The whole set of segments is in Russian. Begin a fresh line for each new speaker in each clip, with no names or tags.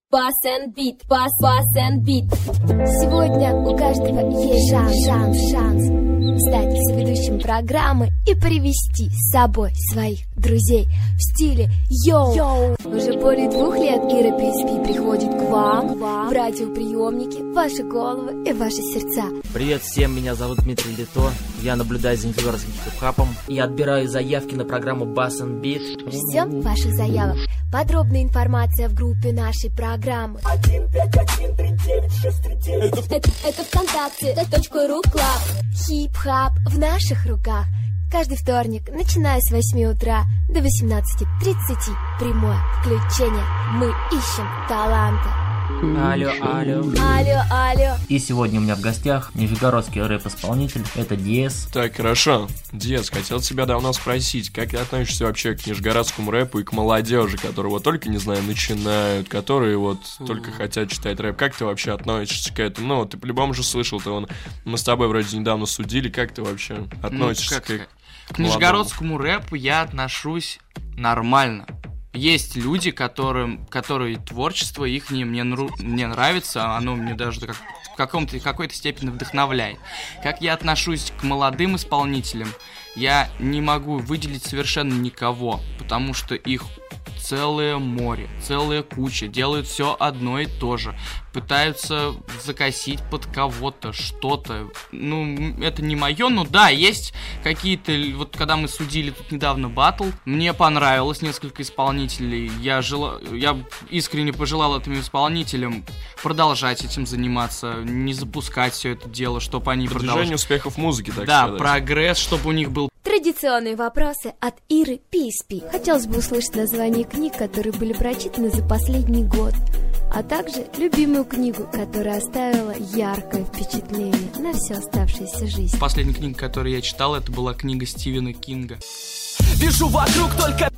Bass and beat, bass and beat. Сегодня у каждого есть шанс стать соведущим программы и привести с собой своих друзей в стиле йоу. Уже более 2 лет Ира PSP приходит к вам в радиоприемники, в ваши головы и ваши сердца.
Привет всем, меня зовут Дмитрий Лито. Я наблюдаю за нью-йоркским хип-хапом и отбираю заявки на программу Bass and Beat.
Ждем ваших заявок. Подробная информация в группе нашей программы. 1539639. Это ВКонтакте, .ру клаб. Хип-хап в наших руках. Каждый вторник, начиная с 8 утра до 18:30. Прямое включение. Мы ищем таланты. Алло.
И сегодня у меня в гостях нижегородский рэп-исполнитель, это Диэс.
Так, хорошо. Диэс, хотел тебя давно спросить, как ты относишься вообще к нижегородскому рэпу и к молодежи, которые вот только, не знаю, начинают, которые вот только хотят читать рэп. Как ты вообще относишься к этому? Ну, ты по-любому же слышал, мы с тобой вроде недавно судили, как ты вообще относишься
к нижегородскому рэпу я отношусь нормально. Есть люди, которые творчество их мне нравится, оно мне даже в какой-то степени вдохновляет. Как я отношусь к молодым исполнителям, я не могу выделить совершенно никого, потому что их целое море, целая куча, делают все одно и то же, пытаются закосить под кого-то что-то. Ну, это не мое, но да, есть какие-то, вот когда мы судили тут недавно батл, мне понравилось несколько исполнителей, я искренне пожелал этим исполнителям продолжать этим заниматься, не запускать все это дело, чтобы они продолжали.
Продвижение успехов музыки, так
да,
сказать.
Прогресс, чтобы у них был.
Традиционные вопросы от Иры PSP. Хотелось бы услышать название книг, которые были прочитаны за последний год, а также любимую книгу, которая оставила яркое впечатление на всю оставшуюся жизнь.
Последняя книга, которую я читал, это была книга Стивена Кинга.
Вижу вокруг только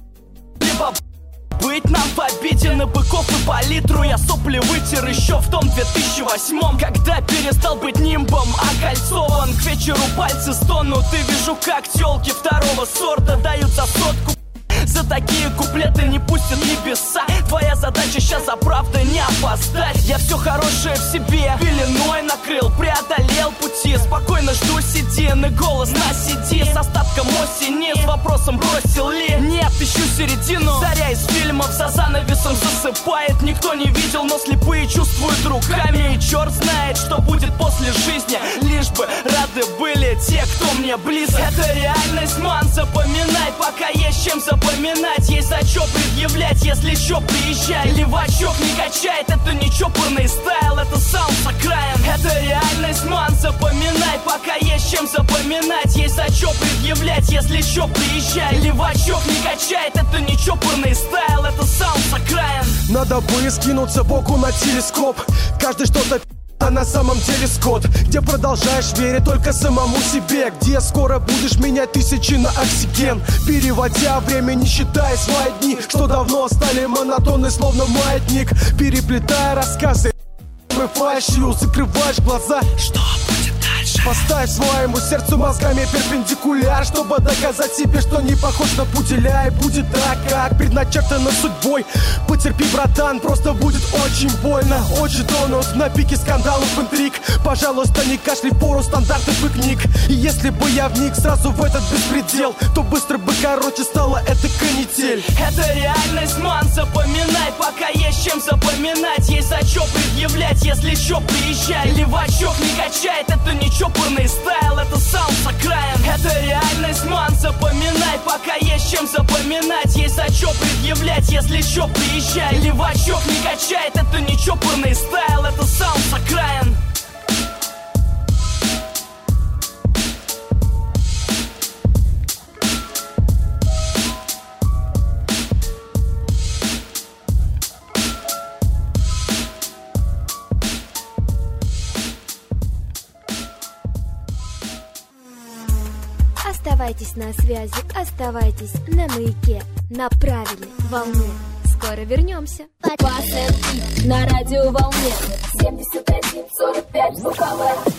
быть нам в обиде на быков и палитру. Я сопли вытер еще в том 2008-м, когда перестал быть нимбом окольцован. К вечеру пальцы стонут и вижу, как тёлки второго сорта дают за сотку. За такие куплеты не пустят небеса. Твоя задача сейчас за правдой не опоздать. Я все хорошее в себе пеленой накрыл, преодолел пути. Спокойно жду седины, голос на CD. С остатком осени, с вопросом бросил ли. Нет, ищу середину. Заря из фильмов за занавесом засыпает. Никто не видел, но слепые чувствуют руками. И черт знает, что будет после жизни. Лишь бы рады были те, кто мне близок. Это реальность, ман, запоминай, пока есть чем запоминать. Есть за чё предъявлять, если чё, приезжай. Левачок не качает, это не чопорный стайл, это саунд с окраин. Это реальность, ман, запоминай, пока есть чем запоминать. Есть за чё предъявлять, если чё, приезжай. Левачок не качает, это не чопорный стайл, это саунд с окраин.
Надо бы скинуться боку на телескоп. Каждый что-то а на самом деле скот, где продолжаешь верить только самому себе, где скоро будешь менять тысячи на оксиген, переводя время, не считая свои дни, что давно стали монотонны, словно маятник, переплетая рассказы, врываешь, закрываешь глаза. Что будет дальше? Поставь своему сердцу мозгами перпендикуляр, чтобы доказать себе, что не похож на пуделя. И будет так, как предначертано судьбой. Потерпи, братан, просто будет очень больно. Очень тонут на пике скандалов, интриг. Пожалуйста, не кашляй в пору стандартов и книг. И если бы я вник сразу в этот беспредел, то быстро бы короче стала эта канитель.
Это реальность, ман, запоминай, пока есть чем запоминать. Есть за чё предъявлять, если чё, приезжай. Левачок не качает, это не чопорный стайл, это саунд с окраин. Это реальность, ман, запоминай, пока есть чем запоминать. Есть за чё предъявлять, если чё, приезжай. Левачок не качает, это не чопорный стайл, это саунд с окраин.
Оставайтесь на связи, оставайтесь на маяке, на правильной волне. Скоро вернемся. Bass and Beat на радиоволне 71,45 ВКВ.